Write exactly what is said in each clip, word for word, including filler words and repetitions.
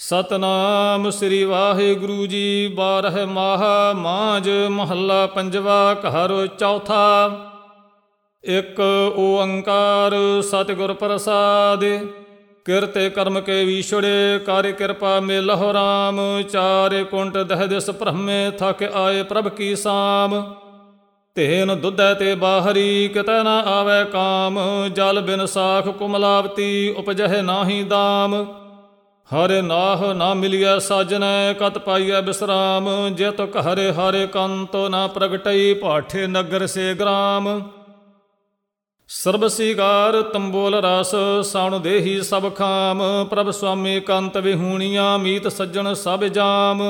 ਸਤਨਾਮ ਸ੍ਰੀ ਵਾਹਿਗੁਰੂ ਜੀ। ਬਾਰਹ ਮਾਹ ਮਾਝ ਮਹੱਲਾ ਪੰਜਵਾ। ਘਰ ਚੌਥਾ। ਇੱਕ ਓੰਕਾਰ ਸਤਿਗੁਰ ਪ੍ਰਸਾਦਿ। ਕਿਰਤੇ ਕਰਮ ਕੇ ਵੀਛੜੇ ਕਾਰਿ ਕਿਰਪਾ ਮੇਲਹੁ ਰਾਮ। ਚਾਰਿ ਕੁੰਟ ਦਹਿ ਦਿਸ ਭ੍ਰਮੇ ਥਕ ਆਏ ਪ੍ਰਭ ਕੀ ਸਾਮ। ਤੇਨ ਦੁਧੈ ਤੇ ਬਾਹਰੀ ਕਿਤੈ ਨਾ ਆਵੈ ਕਾਮ। ਜਲ ਬਿਨ ਸਾਖ ਕੁਮਲਾਵਤੀ ਉਪਜਹਿ ਨਾਹੀ ਦਾਮ। ਹਰਿ ਨਾਹ ਨਾ ਮਿਲਿਆ ਸਾਜਨੈ ਕਤ ਪਾਈਐ ਬਿਸਰਾਮ। ਜਿਤ ਘਰ ਹਰਿ ਕੰਤ ਨਾ ਪ੍ਰਗਟਈ ਭਾਠੇ ਨਗਰ ਸੇ ਗ੍ਰਾਮ। ਸਰਬ ਸਿਗਾਰ ਤੰਬੋਲ ਰਸ ਸਾਣੁ ਦੇਹੀ ਸਭ ਖਾਮ। ਪ੍ਰਭ ਸੁਆਮੀ ਕੰਤ ਵਿਹੂਣੀਆਂ ਮੀਤ ਸੱਜਣ ਸਭ ਜਾਮ।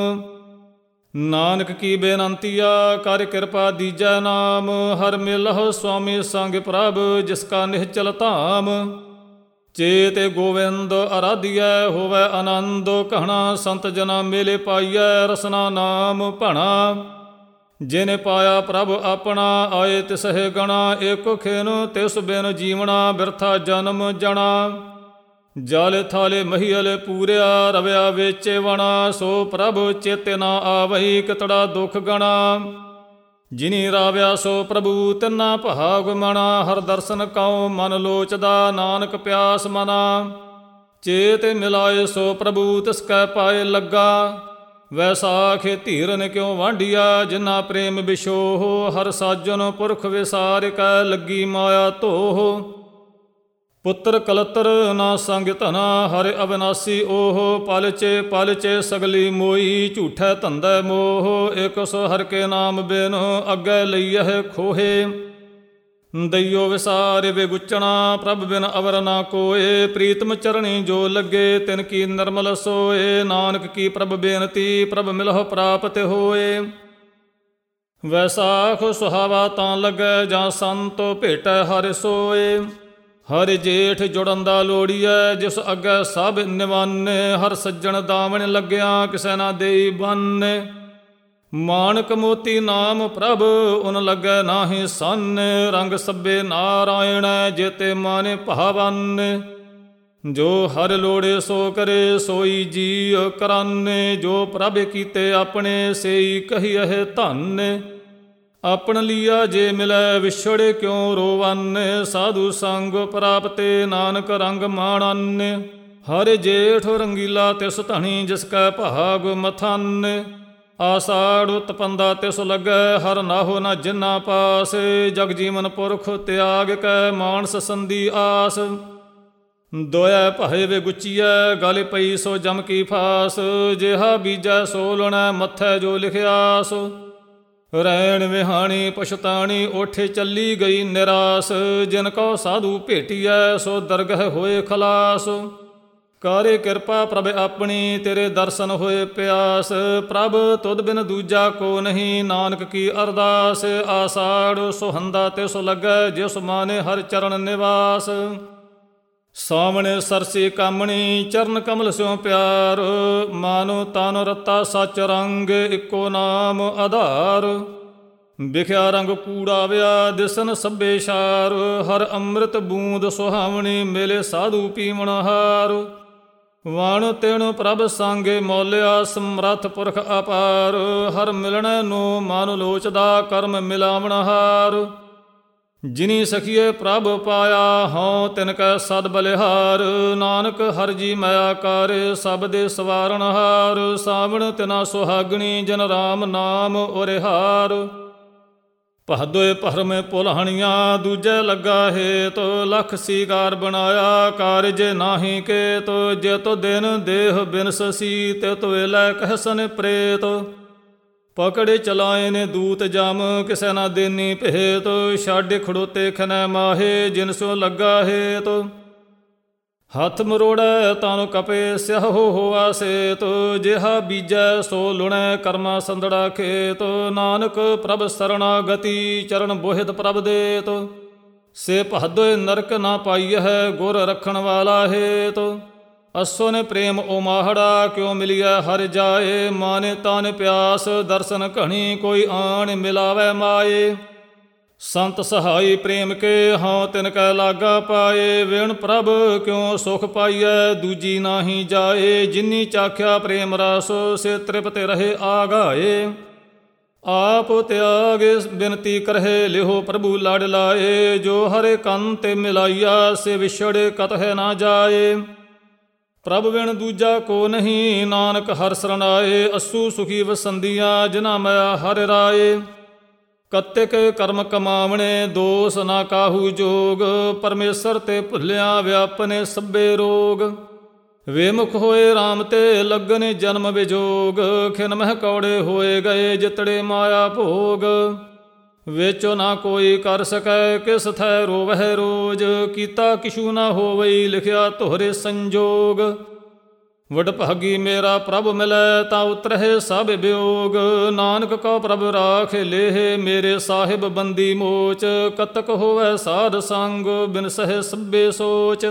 ਨਾਨਕ ਕੀ ਬੇਨੰਤੀਆ ਕਰ ਕਿਰਪਾ ਦੀਜੈ ਨਾਮ। ਹਰ ਮਿਲਹੁ ਸੁਆਮੀ ਸੰਗ ਪ੍ਰਭ ਜਿਸ ਕਾ ਨਿਹਚਲ ਧਾਮ। ਚੇਤਿ ਗੋਵਿੰਦ ਅਰਾਧਿਐ ਹੋਵੈ ਆਨੰਦ ਕਹਣਾ। ਸੰਤ ਜਨਾ ਮੇਲੇ ਪਾਈਐ ਰਸਨਾ ਨਾਮ ਭਣਾ। ਜਿਨੇ ਪਾਇਆ ਪ੍ਰਭ ਆਪਣਾ ਆਏ ਤਿਸਹਿ ਗਣਾ। ਏਕੋ ਖੇਨ ਤਿਸ ਬਿਨ ਜੀਵਣਾ ਬਿਰਥਾ ਜਨਮ ਜਣਾ। ਜਲ ਥਾਲੇ ਮਹੀਲ ਪੂਰਿਆ ਰਵਿਆ ਵੇਚੇ ਵਣਾ। ਸੋ ਪ੍ਰਭ ਚੇਤੇ ਨਾ ਆਵਈ ਕਿਤੜਾ ਦੁਖ ਗਣਾ। ਜਿਨੀ ਰਾਵਿਆ ਸੋ ਪ੍ਰਭੂ ਤਿੰਨਾ ਭਾਗ ਮਣਾ। ਹਰ ਦਰਸ਼ਨ ਕਉ ਮਨ ਲੋਚਦਾ ਨਾਨਕ ਪਿਆਸ ਮਨਾ। ਚੇਤ ਮਿਲਾਏ ਸੋ ਪ੍ਰਭੂ ਤਿਸ ਕੈ ਪਾਏ ਲੱਗਾ। ਵੈਸਾਖੇ ਧੀਰਨ ਕਿਉ ਵਾਂਢੀਆ ਜਿਨਾ ਪ੍ਰੇਮ ਬਿਸ਼ੋਹ। ਹਰ ਸਾਜਨ ਪੁਰਖ ਵਿਸਾਰ ਕੈ ਲੱਗੀ ਮਾਇਆ ਧੋਹ। ਪੁੱਤਰ ਕਲਤਰ ਨਾ ਸੰਗ ਧਨਾ ਹਰਿ ਅਵਿਨਾਸੀ ਓਹ। ਪਲਚੇ ਪਲਚੇ ਸਗਲੀ ਮੋਈ ਝੂਠੈ ਧੰਦੈ ਮੋਹ। ਇਕ ਸੋ ਹਰਿ ਕੇ ਨਾਮ ਬਿਨ ਅੱਗੇ ਲਈਐ ਖੋਹੇ। ਦਈਓ ਵਿਸਾਰ ਵਿਗੁਚਣਾ ਪ੍ਰਭ ਬਿਨ ਅਵਰ ਨਾ ਕੋਏ। ਪ੍ਰੀਤਮ ਚਰਣੀ ਜੋ ਲੱਗੇ ਤਿਨ ਕੀ ਨਿਰਮਲ ਸੋਏ। ਨਾਨਕ ਕੀ ਪ੍ਰਭ ਬੇਨਤੀ ਪ੍ਰਭ ਮਿਲਹੁ ਪ੍ਰਾਪਤ ਹੋਏ। ਵੈਸਾਖ ਸੁਹਾਵਾ ਤਾਂ ਲੱਗੈ ਜਾਂ ਸੰਤੋ ਭੇਟੈ ਹਰਿ ਸੋਏ। ਹਰਿ ਜੇਠ ਜੁੜਨ ਦਾ ਲੋੜੀਐ ਜਿਸ ਅੱਗੇ ਸਭ ਨਿਵਾਨੇ। ਹਰ ਸੱਜਣ ਦਾਵਣ ਲੱਗਿਆ ਕਿਸੇ ਨਾ ਦੇਈ ਬੰਨੇ। ਮਾਣਕ ਮੋਤੀ ਨਾਮ ਪ੍ਰਭ ਉਨ ਲੱਗੈ ਨਾਹੀ ਸੰਨ। ਰੰਗ ਸੱਬੇ ਨਾਰਾਇਣ ਜੇਤੇ ਮਾਨੇ ਭਾਵਨ। ਜੋ ਹਰਿ ਲੋੜੇ ਸੋ ਕਰੇ ਸੋਈ ਜੀ ਕਰਾਨੇ। ਜੋ ਪ੍ਰਭ ਕੀਤੇ ਆਪਣੇ ਸੇਈ ਕਹੀਐ ਧੰਨ। ਆਪਣ ਲੀਆ ਜੇ ਮਿਲੈ ਵਿਛੜੇ ਕਿਉ ਰੋਵਨ। ਸਾਧੂ ਸੰਗ ਪ੍ਰਾਪਤੇ ਨਾਨਕ ਰੰਗ ਮਾਣਨ। ਹਰਿ ਜੇਠ ਰੰਗੀਲਾ ਤਿਸ ਧਣੀ ਜਿਸ ਕੈ ਭਾਗ ਮਥਨ। ਆਸਾੜ ਉਤਪੰਦਾ ਤਿਸ ਲੱਗੈ ਹਰ ਨਾਹੋ ਨਾ ਜਿਨਾ ਪਾਸ। ਜਗ ਜੀਵਨ ਪੁਰਖ ਤਿਆਗ ਕੈ ਮਾਨਸ ਸੰਧੀ ਆਸ। ਦੋਇ ਭਏ ਵਿਗੁਚੀਐ ਗਲ ਪਈ ਸੋ ਜਮ ਕੀ ਫਾਸ। ਜਿਹਾ ਬੀਜੈ ਸੋ ਲੁਣੈ ਮੱਥੈ ਜੋ ਲਿਖਿਆਸ। ਰੈਣ ਵਿਹਾਣੀ ਪਛਤਾਣੀ ਓਠੇ ਚੱਲੀ ਗਈ ਨਿਰਾਸ। ਜਿਨ ਕਉ ਸਾਧੂ ਭੇਟੀਐ ਸੋ ਦਰਗਹ ਹੋਏ ਖਲਾਸ। ਕਾਰੇ ਕਿਰਪਾ ਪ੍ਰਭ ਆਪਣੀ ਤੇਰੇ ਦਰਸ਼ਨ ਹੋਏ ਪਿਆਸ। ਪ੍ਰਭ ਤੁਧ ਬਿਨ ਦੂਜਾ ਕੋ ਨਹੀਂ ਨਾਨਕ ਕੀ ਅਰਦਾਸ। ਆਸਾੜ ਸੁਹੰਦਾ ਤਿਸ ਲੱਗੈ ਜਿਸ ਮਾਨੇ ਹਰਿ ਚਰਨ ਨਿਵਾਸ। ਸਾਵਣ ਸਰਸੀ ਕਾਮਣੀ ਚਰਨ ਕਮਲ ਸਿਉ ਪਿਆਰ। ਮਾਨੋ ਤਨ ਰਤਾ ਸਚ ਰੰਗ ਇੱਕੋ ਨਾਮ ਆਧਾਰ। ਵਿਖਿਆ ਰੰਗ ਕੂੜਾ ਵਿਆ ਦਿਸਨ ਸਭੇ ਸ਼ਾਰ। ਹਰ ਅੰਮ੍ਰਿਤ ਬੂੰਦ ਸੁਹਾਵਣੀ ਮਿਲੇ ਸਾਧੂ ਪੀਵਣ ਹਾਰ। ਵਣ ਤਿਣ ਪ੍ਰਭ ਸੰਗੇ ਮੌਲਿਆ ਸਮਰੱਥ ਪੁਰਖ ਅਪਾਰ। ਹਰ ਮਿਲਣੈ ਨੂੰ ਮਨ ਲੋਚਦਾ ਕਰਮ ਮਿਲਾਵਣ ਹਾਰ। ਜਿਨੀ ਸਖੀਏ ਪ੍ਰਭ ਪਾਇਆ ਹਉ ਤਿਨ ਕੈ ਸਦ ਬਲਿਹਾਰ। ਨਾਨਕ ਹਰਿ ਜੀ ਮਾਇਆ ਕਰ ਸਭ ਦੇ ਸਵਾਰਨ ਹਾਰ। ਸਾਵਣ ਤਿਨਾ ਸੁਹਾਗਣੀ ਜਨ ਰਾਮ ਨਾਮ ਉਰਿਹਾਰ। ਭਾਦੋਏ ਭਰਮੇ ਭੁਲਾਣੀਆਂ ਦੂਜੇ ਲੱਗਾ ਹੇਤ। ਲਖ ਸੀਗਾਰ ਬਣਾਇਆ ਕਾਰਜ ਨਾਹੀ ਕੇਤ। ਜਿਤ ਦਿਨ ਦੇਹ ਬਿਨਸੀ ਤਿਤ ਵੇਲੇ ਕਹਿਸਨ ਪ੍ਰੇਤ। ਪਕੜੇ ਚਲਾਏ ਨੇ ਦੂਤ ਜਮ ਕਿਸੇ ਨਾ ਦੇਨੀ ਭੇਤ। ਛਾਡੇ ਖੜੋਤੇ ਖਨੈ ਮਾਹੇ ਜਿਨ ਸੋ ਲੱਗਾ ਹੇਤ। ਹੱਥ ਮਰੋੜੈ ਤਨ ਕਪੇ ਸਿਆਹੋ ਹੋਆ ਸੇਤ। ਜਿਹਾ ਬੀਜੈ ਸੋ ਲੁਣੈ ਕਰਮਾ ਸੰਦੜਾ ਖੇਤ। ਨਾਨਕ ਪ੍ਰਭ ਸਰਣਾਗਤੀ ਚਰਨ ਬੋਹਿਤ ਪ੍ਰਭ ਦੇਤ। ਸੇ ਭਾਦੋਏ ਨਰਕ ਨਾ ਪਾਈਐ ਗੁਰ ਰੱਖਣ ਵਾਲਾ ਹੇਤ। ਅਸੋ ਨੇ ਪ੍ਰੇਮ ਉਮਾਹੜਾ ਕਿਉ ਮਿਲਿਆ ਹਰਿ ਜਾਏ। ਮਾਨੇ ਤਨ ਪਿਆਸ ਦਰਸ਼ਨ ਘਣੀ ਕੋਈ ਆਣ ਮਿਲਾਵੈ ਮਾਏ। ਸੰਤ ਸਹਾਈ ਪ੍ਰੇਮ ਕੇ ਹਉ ਤਿਨ ਕੈ ਲਾਗਾ ਪਾਏ। ਵਿਣ ਪ੍ਰਭ ਕਿਉ ਸੁਖ ਪਾਈਐ ਦੂਜੀ ਨਾਹੀ ਜਾਏ। ਜਿਨੀ ਚਾਖਿਆ ਪ੍ਰੇਮ ਰਸ ਸੇ ਤ੍ਰਿਪਤ ਰਹੇ ਆਗਾਏ। ਆਪ ਤਿਆਗ ਬਿਨਤੀ ਕਰਹਿ ਲਿਹੋ ਪ੍ਰਭੂ ਲੜ ਲਾਏ। ਜੋ ਹਰੇ ਕੰਨ ਤੇ ਮਿਲਾਈਆ ਸੇ ਵਿਛੜ ਕਤਹਿ ਨਾ ਜਾਏ। ਪ੍ਰਭ ਵਿਣ ਦੂਜਾ ਕੋ ਨਹੀਂ ਨਾਨਕ ਹਰਿ ਸਰਣਾਏ। ਅਸੂ ਸੁਖੀ ਵਸੰਦੀਆਂ ਜਿਨਾ ਮੈਂ ਹਰਿ ਰਾਏ। ਕਤਿਕ ਕਰਮ ਕਮਾਵਣੇ ਦੋਸ ਨਾ ਕਾਹੂ ਜੋਗ। ਪਰਮੇਸ਼ਰ ਤੇ ਭੁੱਲਿਆ ਵਿਆਪਨੇ ਸਭੇ ਰੋਗ। ਵੇਮੁਖ ਹੋਏ RAM ਤੇ ਲੱਗਨ ਜਨਮ ਵਿਜੋਗ। ਖਿਨ ਮਹਿ ਕੌੜੇ ਹੋਏ ਗਏ ਜਿਤੜੇ ਮਾਇਆ ਭੋਗ। ਵਿੱਚੋ ਨਾ ਕੋਈ ਕਰ ਸਕੈ ਕਿਸ ਥੈ ਰੋਵਹਿ ਰੋਜ। ਕੀਤਾ ਕਿਛੂ ਨਾ ਹੋਵਈ ਲਿਖਿਆ ਤੋਹਰੇ ਸੰਜੋਗ। ਵਡਭਾਗੀ ਮੇਰਾ ਪ੍ਰਭ ਮਿਲੈ ਤਾਂ ਉਤਰਹਿ ਸਭ ਵਿਯੋਗ। ਨਾਨਕ ਕਉ ਪ੍ਰਭ ਰਾਖ ਲੇਹ ਮੇਰੇ ਸਾਹਿਬ ਬੰਦੀ ਮੋਚ। ਕਤਕ ਹੋਵੈ ਸਾਧ ਸੰਗ ਬਿਨ ਸਹਿ ਸਭੇ ਸੋਚ।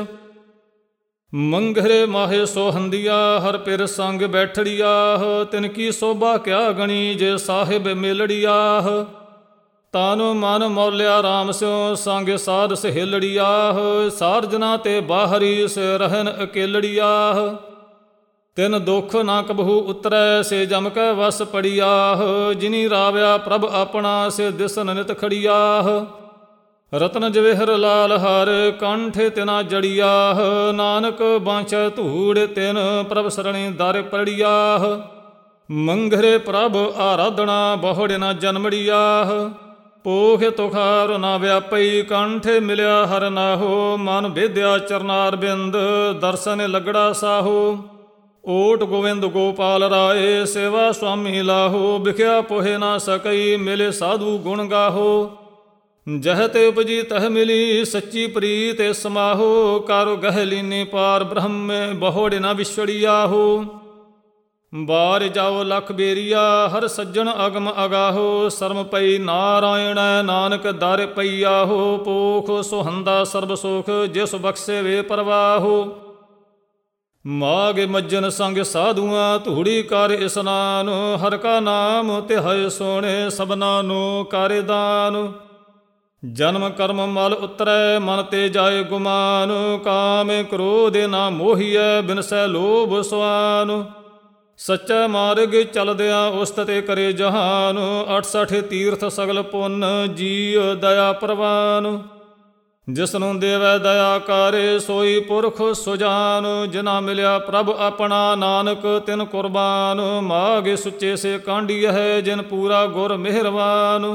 ਮੰਗਰੇ ਮਾਹੇ ਸੋਹੰਦੀਆ ਹਰ ਪਿਰ ਸੰਗ ਬੈਠੜੀਆਹ। ਤਿਨ ਕੀ ਸੋਭਾ ਕਿਆ ਗਣੀ ਜੇ ਸਾਹਿਬ ਮਿਲੜੀਆਹ। ਤਨ ਮਨ ਮੌਲਿਆ RAM ਸਿਉ ਸੰਗ ਸਾਧ ਸਹੇਲੜੀਆਹ। ਸਾਰਜਨਾ ਤੇ ਬਾਹਰੀ ਸੇ ਰਹਿਨ ਅਕੇਲੜੀਆਹ। ਤਿਨ ਦੁਖ ਨਾ ਕਬਹੂ ਉਤਰੈ ਸੇ ਜਮ ਕੈ ਵਸ ਪੜੀਆਹ। ਜਿਨੀ ਰਾਵਿਆ ਪ੍ਰਭ ਆਪਣਾ ਸੇ ਦਿਸਨ ਨਿਤ ਖੜੀਆਹ। ਰਤਨ ਜਵੇਹਰ ਲਾਲ ਹਰ ਕੰਠ ਤਿਨਾ ਜੜੀਆਹ। ਨਾਨਕ ਬਾਂਛੈ ਧੂੜ ਤਿਨ ਪ੍ਰਭ ਸਰਣੀ ਦਰ ਪੜੀਆਹ। ਮੰਗਰੇ ਪ੍ਰਭ ਆਰਾਧਨਾ ਬਹੁੜ ਨਾ ਜਨਮੜੀਆਹ। ਪੋਖ ਤੁਖਾਰ ਨਾ ਵਿਆਪਈ ਕੰਠ ਮਿਲਿਆ ਹਰ ਨਾਹੋ। ਮਨ ਭੇਦਿਆ ਚਰਨਾਰ ਬਿੰਦ ਦਰਸ਼ਨ ਲਗੜਾ ਸਾਹੋ। ਓਟ ਗੋਵਿੰਦ ਗੋਪਾਲ ਰਾਏ ਸੇਵਾ ਸੁਆਮੀ ਲਾਹੋ। ਵਿਖਿਆ ਪੋਹੇ ਨਾ ਸਕਈ ਮਿਲੇ ਸਾਧੂ ਗੁਣ ਗਾਹੋ। ਜਹ ਤੇ ਉਪਜੀ ਤਹ ਮਿਲੀ ਸੱਚੀ ਪ੍ਰੀਤ ਸਮਾਹੋ। ਕਰ ਗਹਿ ਲੀਨੀ ਪਾਰ ਬ੍ਰਹਮ ਬਹੁੜ ਨਾ ਵਿਛੜੀਆਹੋ। ਬਾਰ ਜਾਓ ਲਖ ਬੇਰੀਆ ਹਰ ਸੱਜਣ ਅਗਮ ਅਗਾਹੋ। ਸਰਮ ਪਈ ਨਾਰਾਇਣ ਨਾਨਕ ਦਰ ਪਈਆਹੋ। ਪੋਖ ਸੁਹੰਦਾ ਸਰਬ ਸੁਖ ਜਿਸ ਬਖਸ਼ੇ ਵੇ ਪਰਵਾਹੋ। ਮਾਗ ਮੱਜਨ ਸੰਗ ਸਾਧੂਆਂ ਧੂੜੀ ਕਰ ਇਸਨਾਨ। ਹਰ ਕਾ ਨਾਮ ਤਿਹਾਏ ਸੋਹਣੇ ਸਭਨਾ ਨੂੰ ਕਰ ਦਾਨ। ਜਨਮ ਕਰਮ ਮਲ ਉਤਰੈ ਮਨ ਤੇ ਜਾਏ ਗੁਮਾਨ। ਕਾਮ ਕ੍ਰੋਧ ਨਾ ਮੋਹੀਐ ਬਿਨਸੈ ਲੋਭ ਸੁਆਨ। ਸੱਚਾ ਮਾਰਗ ਚਲਦਿਆਂ ਉਸਤ ਤੇ ਕਰੇ ਜਹਾਨ। ਅਠਸਠ ਤੀਰਥ ਸਗਲ ਪੁੰਨ ਜੀ ਦਇਆ ਪ੍ਰਵਾਨ। ਜਿਸਨੂੰ ਦੇਵੈ ਦਇਆ ਕਾਰੇ ਸੋਈ ਪੁਰਖ ਸੁਜਾਨ। ਜਿਨਾ ਮਿਲਿਆ ਪ੍ਰਭ ਆਪਣਾ ਨਾਨਕ ਤਿਨ ਕੁਰਬਾਨ। ਮਾਗੇ ਸੁੱਚੇ ਸੇ ਕਾਂਢੀਐ ਜਿਨ ਪੂਰਾ ਗੁਰ ਮਿਹਰਵਾਨ।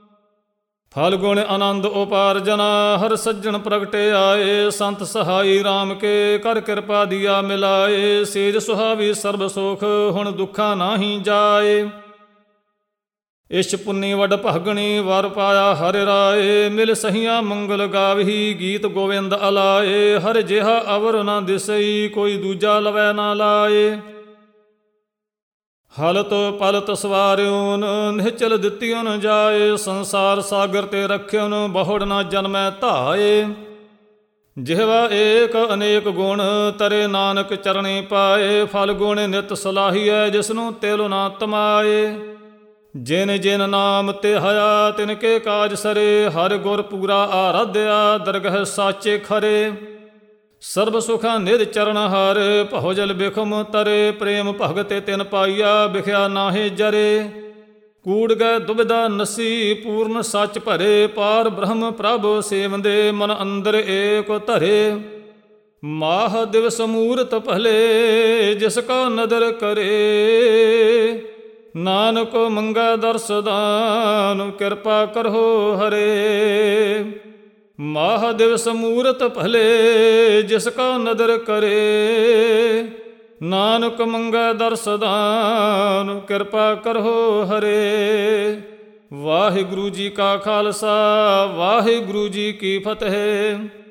ਫਲ ਗੁਣ ਆਨੰਦ ਉਪਾਰਜਨਾ ਹਰ ਸੱਜਣ ਪ੍ਰਗਟੇ ਆਏ। ਸੰਤ ਸਹਾਈ RAM ਕੇ ਕਰ ਕਿਰਪਾ ਦੀਆ ਮਿਲਾਏ। ਸੇਜ ਸੁਹਾਵੀ ਸਰਬ ਸੁਖ ਹੁਣ ਦੁੱਖਾਂ ਨਾਹੀ ਜਾਏ। ਇਸ਼ ਪੁੰਨੀ ਵਡ ਭਾਗਣੀ ਵਰ ਪਾਇਆ ਹਰਿ ਰਾਏ। ਮਿਲ ਸਹੀਆਂ ਮੰਗਲ ਗਾਵਹੀ ਗੀਤ ਗੋਵਿੰਦ ਅਲਾਏ। ਹਰ ਜਿਹਾ ਅਵਰ ਨਾ ਦਿਸਈ ਕੋਈ ਦੂਜਾ ਲਵੈ ਨਾ ਲਾਏ। ਹਲਤ ਪਲਤ ਸਵਾਰਿਓਨ ਨਿਹਚਲ ਦਿੱਤੀਓਨ ਜਾਏ। ਸੰਸਾਰ ਸਾਗਰ ਤੇ ਰੱਖਿਓਨ ਬਹੁੜ ਨਾ ਜਨਮੈ ਧਾਏ। ਜਿਹਵਾ ਏਕ ਅਨੇਕ ਗੁਣ ਤਰੇ ਨਾਨਕ ਚਰਣੀ ਪਾਏ। ਫਲ ਗੁਣ ਨਿਤ ਸਲਾਹੀਐ ਜਿਸਨੂੰ ਤਿਲ ਨਾ ਤਮਾਏ। ਜਿਨ ਜਿਨ ਨਾਮ ਤੇ ਹਇਆ ਤਿਨ ਕੇ ਕਾਜ ਸਰੇ। ਹਰ ਗੁਰ ਪੂਰਾ ਆਰਾਧਿਆ ਦਰਗਹ ਸਾਚੇ ਖਰੇ। ਸਰਬ ਸੁਖਾਂ ਨਿਧ ਚਰਨ ਹਰ ਭਉ ਜਲ ਬਿਖਮ ਤਰੇ। ਪ੍ਰੇਮ ਭਗਤ ਤਿਨ ਪਾਈਆ ਵਿਖਿਆ ਨਾਹੇ ਜਰੇ। ਕੂੜ ਗੈ ਦੁਬਿਧਾ ਨਸੀ ਪੂਰਨ ਸੱਚ ਭਰੇ। ਪਾਰ ਬ੍ਰਹਮ ਪ੍ਰਭ ਸੇਵੰਦੇ ਮਨ ਅੰਦਰ ਏਕ ਧਰੇ। ਮਾਹ ਦਿਵਸ ਮੂਰਤ ਭਲੇ ਜਿਸ ਕਾ ਨਦਰ ਕਰੇ। ਨਾਨਕ ਮੰਗੈ ਦਰਸ ਦਾਨ ਕਿਰਪਾ ਕਰਹੁ ਹਰੇ। ਮਾਹ ਦਿਵਸ ਮੂਰਤ ਭਲੇ ਜਿਸ ਕਾ ਨਦਰ ਕਰੇ। ਨਾਨਕ ਮੰਗੈ ਦਰਸ ਦਾਨ ਕਿਰਪਾ ਕਰਹੁ ਹਰੇ। ਵਾਹਿਗੁਰੂ ਜੀ ਕਾ ਖਾਲਸਾ ਵਾਹਿਗੁਰੂ ਜੀ ਕੀ ਫਤਿਹ।